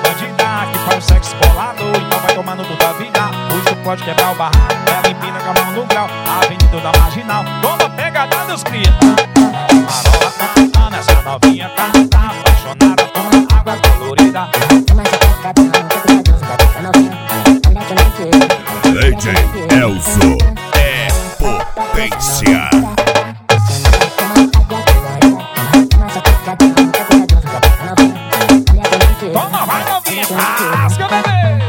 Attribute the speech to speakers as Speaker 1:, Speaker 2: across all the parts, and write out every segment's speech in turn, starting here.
Speaker 1: bandida que faz o sexo bolado, então vai tomando toda a vida. Hoje tu pode quebrar o barraco, ela empina com a mão no grau, a avenida da marginal, toma pegada dos cria. Marola, Ana, essa novinha tá apaixonada por água colorida.
Speaker 2: DJ Elzo é potência.
Speaker 1: Toma, vai novinha, rasga, bebê.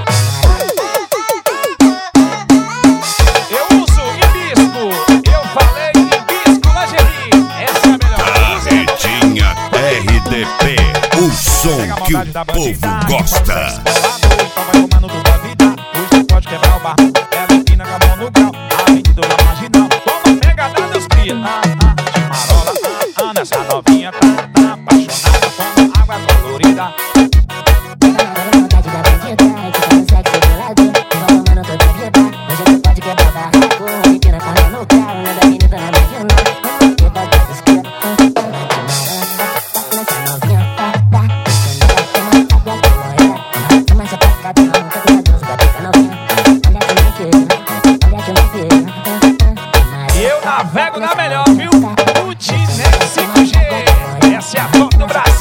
Speaker 1: Eu uso hibisco, eu falei hibisco, lingerie. Essa é a melhor.
Speaker 2: Carretinha RDP, o som que o povo gosta.
Speaker 1: Então vai tomando toda a vida. Hoje tu pode quebrar o barraco, ela empina com a mão no grau, a avenida da marginal, toma pegada dos cria. Marola, Ana, essa novinha tá apaixonada por água colorida. Eu navego na melhor, viu? O Dinec 5G, essa é a top do Brasil.